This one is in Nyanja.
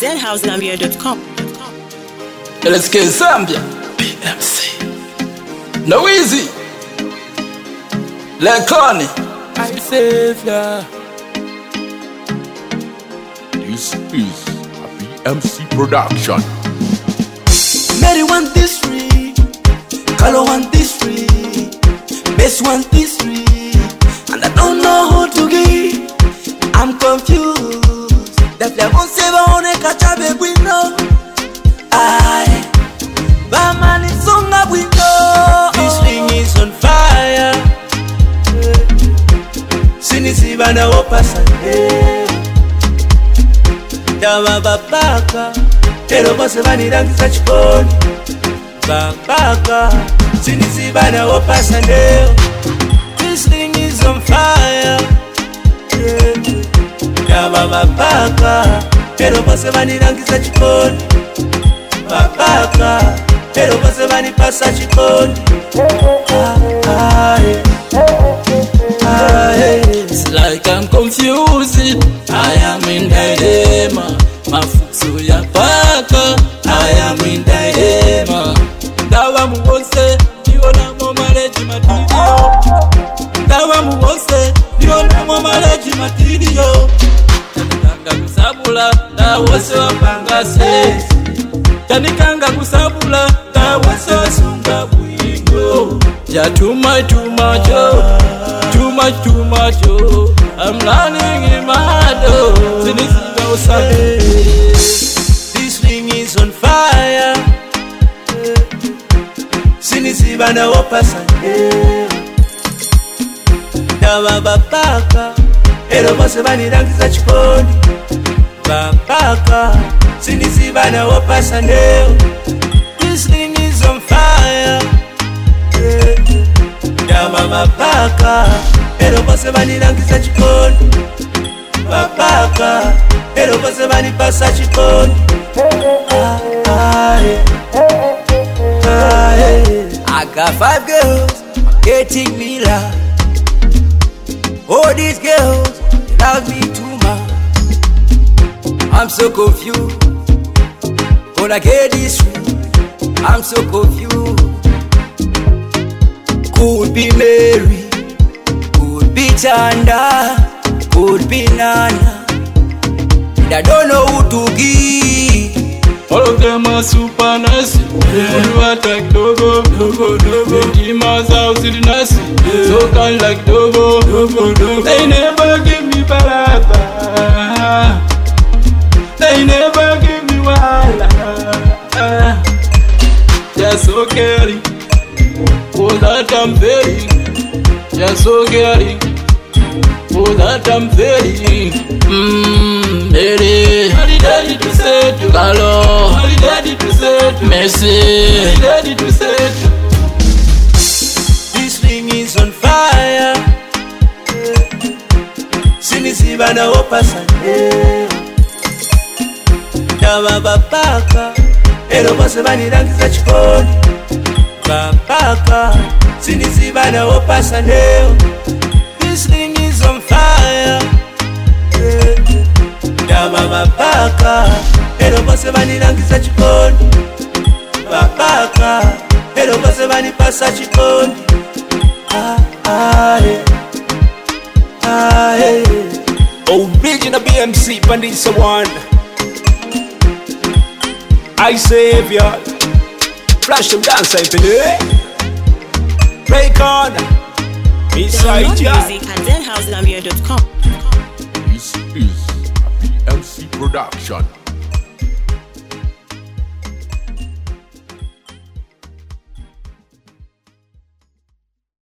ZenHouseGambia.com. Let's get Zambia. BMC. No easy. Lekoni. I save ya. This is a BMC production. Mary want this free, Carlo want this free, Bess want this free, and I don't know who to give. I'm confused. That they won't save on a catch-up window. Batman is on a window. This thing is on fire. Sinisibana wopasande. Dama babaka. Ero bose banirangisa chikoni. Babaka. Sinisibana wopasande. This thing is on fire. Dama babaka. Ero bose banirangisa chikoni. Babaka. Ero bose banipasa chikoni. It's like I'm confused. I am in dilemma. Mafuso ya paka. I am in dilemma. Dawa muwose. Niona momaleji matidio. Dawa muwose. Niona momaleji matidio. Tanikanga kusabula. Dawose wapanga sesi. Tanikanga kusabula. Dawose wasunga buingo. Yeah, too much, oh. Too much, oh. I'm running in my head, oh. This ring is on fire. Sinisibana wopasande. Dama babaka. Ero bose banirangisa chikoni. Babaka. Sinisibana wopasande. This ring is on fire. Dama babaka. Ero bose banirangisa chikoni. Babaka. Ero bose banipasa chikoni. I got 5 girls getting me love. All these girls love me too much. I'm so confused. Gonna get this through. I'm so confused. Could be Mary, could be Chanda, could be Nana, and I don't know who to give. All of them are super nice. You attack dogo. Dima's house is nice. So kind like dogo. They never give me balaba. They never give me wala. They're so caring. Oh, that I'm very. They're so caring. Oh, that I'm very. Very. Ready to say to Carlo. Ready to say to Messi. Ready to say to. This ring is on fire. Sinisibana wopasande. Dama babaka. Ero bose banirangisa chikoni. Babaka. Sinisibana wopasande. This ring is on fire. Dama babaka. Ero bose banirangisa chikoni. Babaka. Ero bose banipasa chikoni. Original BMC Bandisa one. I save ya. Flash them dance into it. Break on. Inside Download ya. music at ZenHouseGambia.com. This is a BMC production.